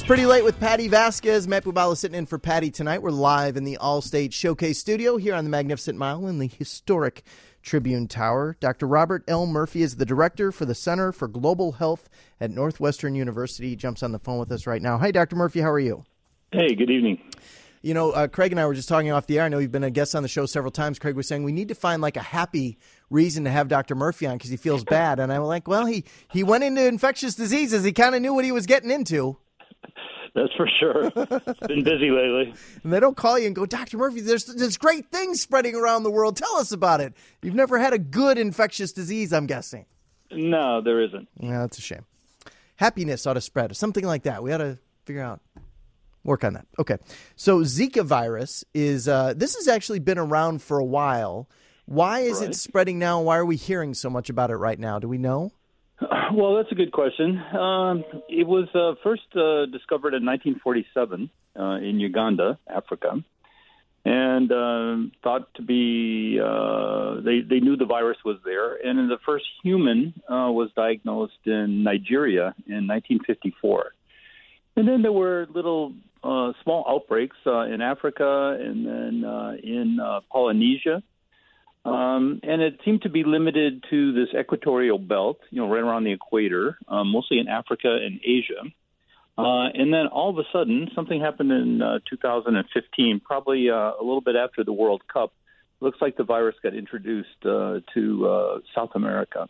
It's Pretty Late with Patty Vasquez. Matt Bubala sitting in for Patty tonight. We're live in the Allstate Showcase studio here on the Magnificent Mile in the historic Tribune Tower. Dr. Robert L. Murphy is the director for the Center for Global Health at Northwestern University. He jumps on the phone with us right now. Hi, Dr. Murphy. How are you? Hey, good evening. You know, Craig and I were just talking off the air. I know you've been a guest on the show several times. Craig was saying we need to find like a happy reason to have Dr. Murphy on because he feels bad. And I'm like, well, he went into infectious diseases. He kind of knew what he was getting into. That's for sure. Been busy lately. And they don't call you and go, Dr. Murphy, there's great things spreading around the world. Tell us about it. You've never had a good infectious disease, I'm guessing. No, there isn't. Yeah, that's a shame. Happiness ought to spread. Something like that. We ought to figure out. Work on that. Okay. So Zika virus is, this has actually been around for a while. Why is it spreading now? Why are we hearing so much about it right now? Do we know? Well, that's a good question. It was first discovered in 1947 in Uganda, Africa, and thought to be, they knew the virus was there. And the first human was diagnosed in Nigeria in 1954. And then there were little small outbreaks in Africa and then in Polynesia. And it seemed to be limited to this equatorial belt, right around the equator, mostly in Africa and Asia. And then all of a sudden, something happened in 2015, probably a little bit after the World Cup. Looks like the virus got introduced to South America.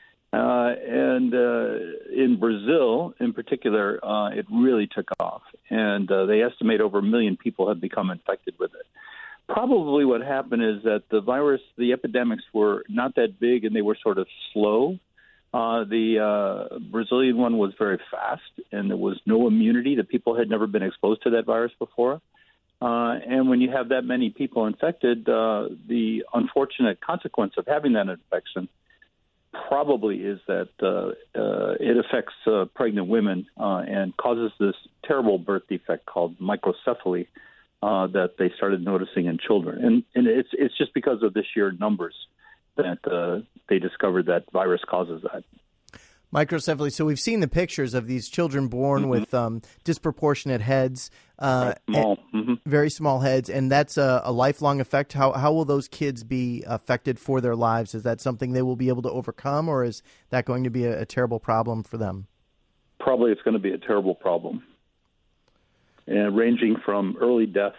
And in Brazil, in particular, it really took off. And they estimate over 1 million people have become infected with it. Probably what happened is that the epidemics were not that big and they were sort of slow. The Brazilian one was very fast and there was no immunity. The people had never been exposed to that virus before. And when you have that many people infected, the unfortunate consequence of having that infection probably is that it affects pregnant women and causes this terrible birth defect called microcephaly that they started noticing in children. And it's just because of the sheer numbers that they discovered that virus causes that. Microcephaly. So we've seen the pictures of these children born with disproportionate heads, very small heads, and that's a lifelong effect. How will those kids be affected for their lives? Is that something they will be able to overcome, or is that going to be a terrible problem for them? Probably it's going to be a terrible problem, and ranging from early death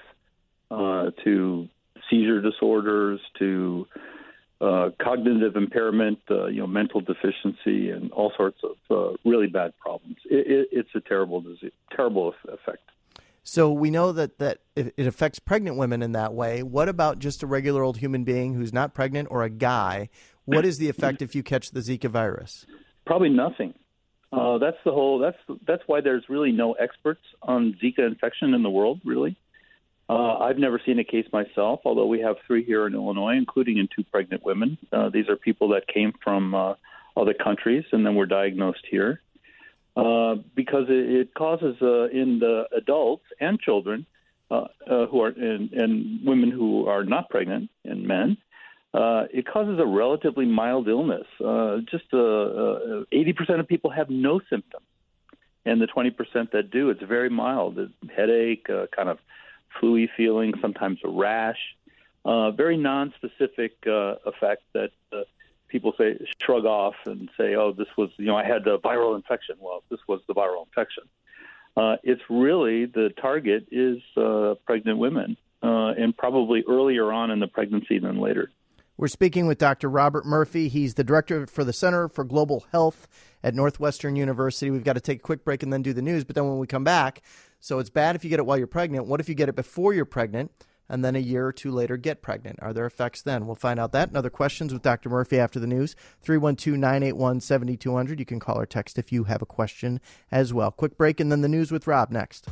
to seizure disorders to cognitive impairment, mental deficiency, and all sorts of really bad problems. It's a terrible disease, terrible effect. So we know that it affects pregnant women in that way. What about just a regular old human being who's not pregnant or a guy? What is the effect if you catch the Zika virus? Probably nothing. That's why there's really no experts on Zika infection in the world, really. I've never seen a case myself, although we have 3 here in Illinois, including in 2 pregnant women. These are people that came from other countries and then were diagnosed here. Because it causes in the adults and children who are and women who are not pregnant and men, it causes a relatively mild illness. Just 80% of people have no symptoms, and the 20% that do, it's very mild. A headache, kind of flu-y feeling, sometimes a rash, very non-specific effect that people shrug off and say, oh, this was, I had a viral infection. Well, this was the viral infection. It's really, the target is pregnant women, and probably earlier on in the pregnancy than later. We're speaking with Dr. Robert Murphy. He's the director for the Center for Global Health at Northwestern University. We've got to take a quick break and then do the news. But then when we come back, so it's bad if you get it while you're pregnant. What if you get it before you're pregnant and then a year or 2 later get pregnant? Are there effects then? We'll find out that and other questions with Dr. Murphy after the news. 312-981-7200. You can call or text if you have a question as well. Quick break and then the news with Rob next.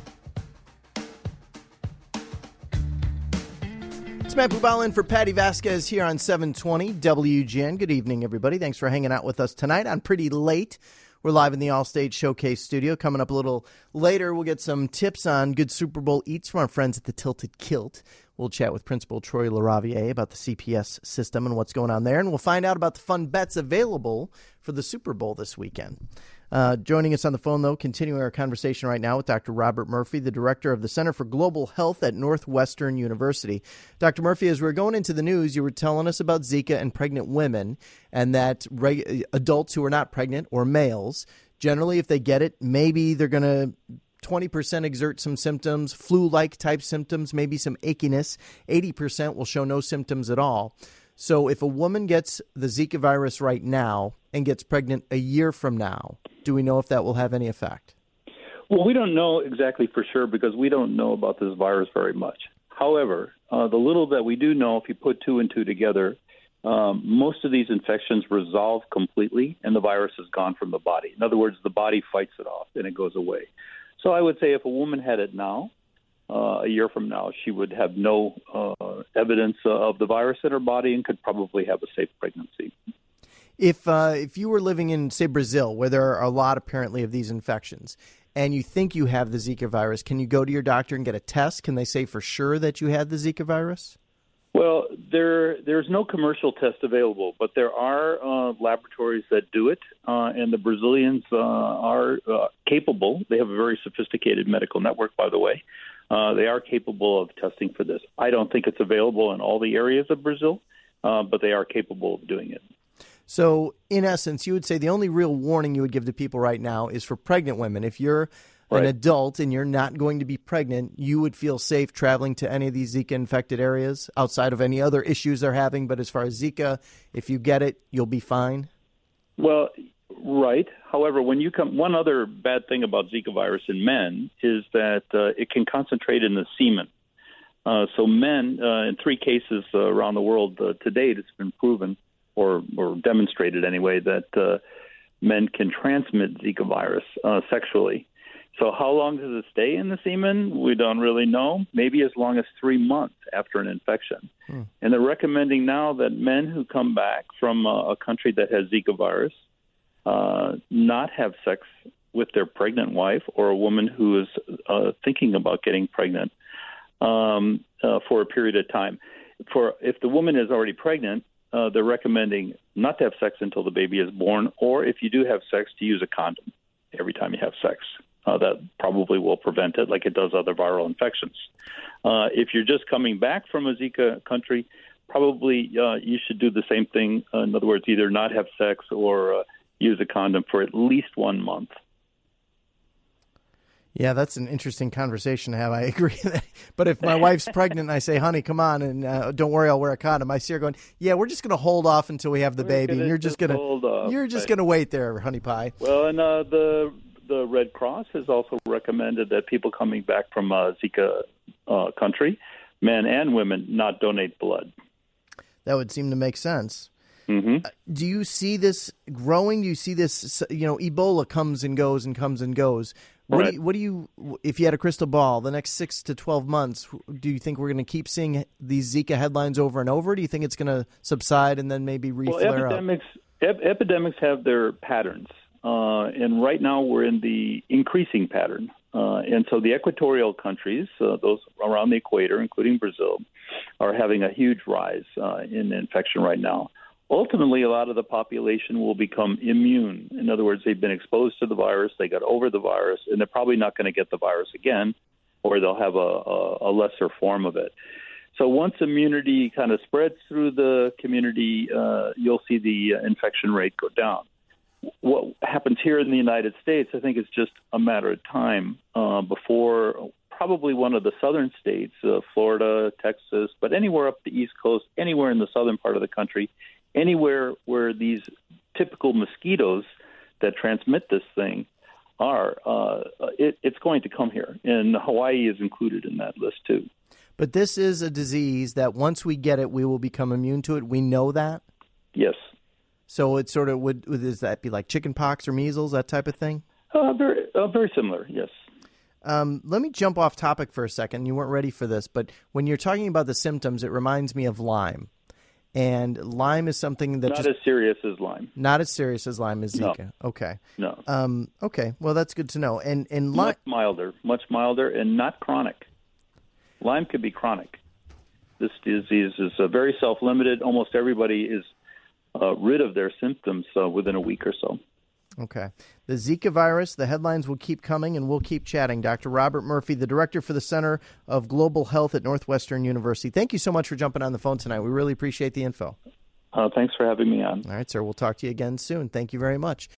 It's Matt Bubala in for Patty Vasquez here on 720 WGN. Good evening, everybody. Thanks for hanging out with us tonight on Pretty Late. We're live in the Allstate Showcase studio. Coming up a little later, we'll get some tips on good Super Bowl eats from our friends at the Tilted Kilt. We'll chat with Principal Troy LaRaviere about the CPS system and what's going on there. And we'll find out about the fun bets available for the Super Bowl this weekend. Joining us on the phone, though, continuing our conversation right now with Dr. Robert Murphy, the director of the Center for Global Health at Northwestern University. Dr. Murphy, as we were going into the news, you were telling us about Zika and pregnant women, and that adults who are not pregnant or males, generally, if they get it, maybe they're going to 20% exert some symptoms, flu-like type symptoms, maybe some achiness. 80% will show no symptoms at all. So if a woman gets the Zika virus right now and gets pregnant a year from now, do we know if that will have any effect? Well, we don't know exactly for sure because we don't know about this virus very much. However, the little that we do know, if you put two and two together, most of these infections resolve completely and the virus is gone from the body. In other words, the body fights it off and it goes away. So I would say if a woman had it now, a year from now, she would have no evidence of the virus in her body and could probably have a safe pregnancy. If you were living in, say, Brazil, where there are a lot apparently of these infections, and you think you have the Zika virus, can you go to your doctor and get a test? Can they say for sure that you had the Zika virus? Well, there's no commercial test available, but there are laboratories that do it, and the Brazilians are capable. They have a very sophisticated medical network, by the way. They are capable of testing for this. I don't think it's available in all the areas of Brazil, but they are capable of doing it. So, in essence, you would say the only real warning you would give to people right now is for pregnant women. If you're an adult and you're not going to be pregnant, you would feel safe traveling to any of these Zika-infected areas outside of any other issues they're having. But as far as Zika, if you get it, you'll be fine? Well, right. However, when you come, one other bad thing about Zika virus in men is that it can concentrate in the semen. So men, in 3 cases around the world to date, it's been proven or demonstrated anyway that men can transmit Zika virus sexually. So how long does it stay in the semen? We don't really know. Maybe as long as 3 months after an infection. And they're recommending now that men who come back from a country that has Zika virus not have sex with their pregnant wife or a woman who is thinking about getting pregnant for a period of time. If the woman is already pregnant, they're recommending not to have sex until the baby is born, or if you do have sex, to use a condom every time you have sex. That probably will prevent it like it does other viral infections. If you're just coming back from a Zika country, probably you should do the same thing. In other words, either not have sex or use a condom for at least 1 month. Yeah, that's an interesting conversation to have. I agree. But if my wife's pregnant and I say, honey, come on, and don't worry, I'll wear a condom, I see her going, yeah, we're just going to hold off until we have the baby, and you're just going to wait there, honey pie. Well, and the Red Cross has also recommended that people coming back from a Zika country, men and women, not donate blood. That would seem to make sense. Mm-hmm. Do you see this growing? Do you see this, Ebola comes and goes and comes and goes. What do you, if you had a crystal ball, the next 6 to 12 months, do you think we're going to keep seeing these Zika headlines over and over? Do you think it's going to subside and then maybe re-flare up? Epidemics have their patterns. And right now we're in the increasing pattern. And so the equatorial countries, those around the equator, including Brazil, are having a huge rise in infection right now. Ultimately, a lot of the population will become immune. In other words, they've been exposed to the virus, they got over the virus, and they're probably not going to get the virus again, or they'll have a lesser form of it. So once immunity kind of spreads through the community, you'll see the infection rate go down. What happens here in the United States, I think it's just a matter of time before probably one of the southern states, Florida, Texas, but anywhere up the East Coast, anywhere in the southern part of the country, anywhere where these typical mosquitoes that transmit this thing are, it's going to come here. And Hawaii is included in that list, too. But this is a disease that once we get it, we will become immune to it. We know that? Yes. So it sort of does that be like chicken pox or measles, that type of thing? Very similar, yes. Let me jump off topic for a second. You weren't ready for this, but when you're talking about the symptoms, it reminds me of Lyme. And Lyme is something that not as serious as Lyme. Not as serious as Lyme is Zika. No. Okay. No. Okay. Well, that's good to know. And much milder, and not chronic. Lyme could be chronic. This disease is very self-limited. Almost everybody is rid of their symptoms within a week or so. Okay. The Zika virus, the headlines will keep coming, and we'll keep chatting. Dr. Robert Murphy, the director for the Center of Global Health at Northwestern University. Thank you so much for jumping on the phone tonight. We really appreciate the info. Thanks for having me on. All right, sir. We'll talk to you again soon. Thank you very much.